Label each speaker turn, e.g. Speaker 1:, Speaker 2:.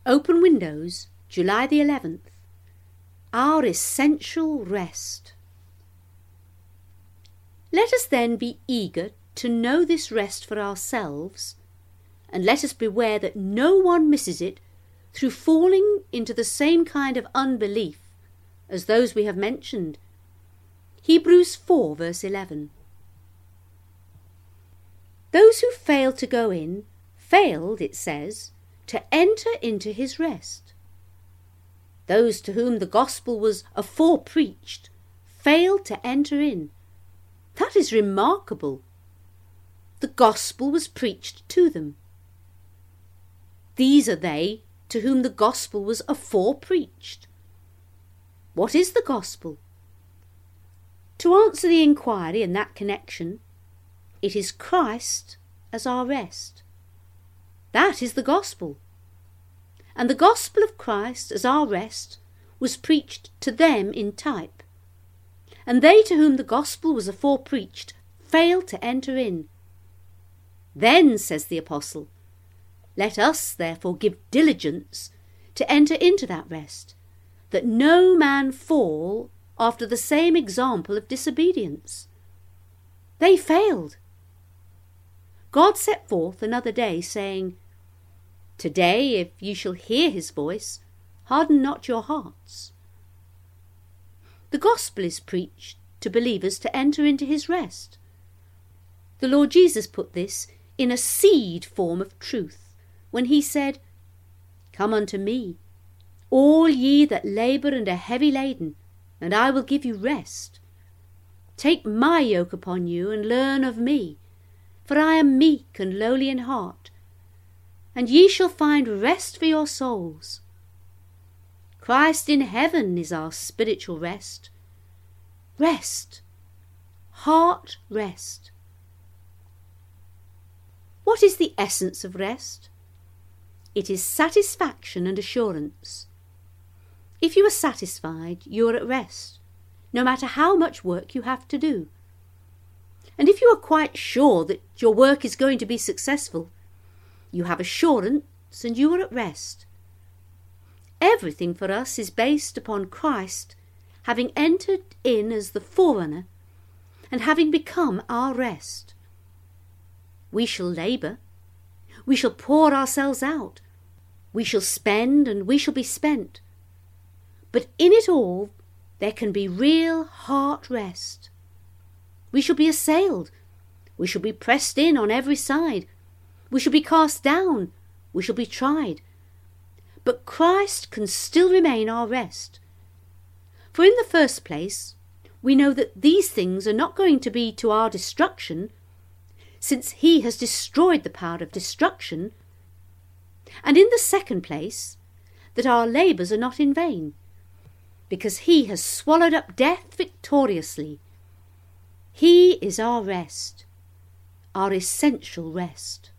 Speaker 1: Open Windows, July the 11th. Our essential rest. Let us then be eager to know this rest for ourselves, and let us beware that no one misses it through falling into the same kind of unbelief as those we have mentioned. Hebrews 4 verse 11. Those who failed to go in, failed, it says, to enter into his rest. Those to whom the gospel was afore preached, failed to enter in. That is remarkable. The gospel was preached to them. These are they to whom the gospel was afore preached. What is the gospel? To answer the inquiry in that connection, it is Christ as our rest. That is the gospel. And the gospel of Christ as our rest was preached to them in type. And they to whom the gospel was afore preached failed to enter in. Then, says the apostle, let us therefore give diligence to enter into that rest, that no man fall after the same example of disobedience. They failed. God set forth another day, saying, Today, if ye shall hear his voice, harden not your hearts. The gospel is preached to believers to enter into his rest. The Lord Jesus put this in a seed form of truth when he said, Come unto me, all ye that labour and are heavy laden, and I will give you rest. Take my yoke upon you and learn of me, for I am meek and lowly in heart, and ye shall find rest for your souls. Christ in heaven is our spiritual rest. Rest. Heart rest. What is the essence of rest? It is satisfaction and assurance. If you are satisfied, you are at rest, no matter how much work you have to do. And if you are quite sure that your work is going to be successful, you have assurance and you are at rest. Everything for us is based upon Christ having entered in as the forerunner and having become our rest. We shall labour, we shall pour ourselves out, we shall spend and we shall be spent. But in it all there can be real heart rest. We shall be assailed, we shall be pressed in on every side, we shall be cast down, we shall be tried. But Christ can still remain our rest. For in the first place, we know that these things are not going to be to our destruction, since he has destroyed the power of destruction. And in the second place, that our labours are not in vain, because he has swallowed up death victoriously. He is our rest, our essential rest.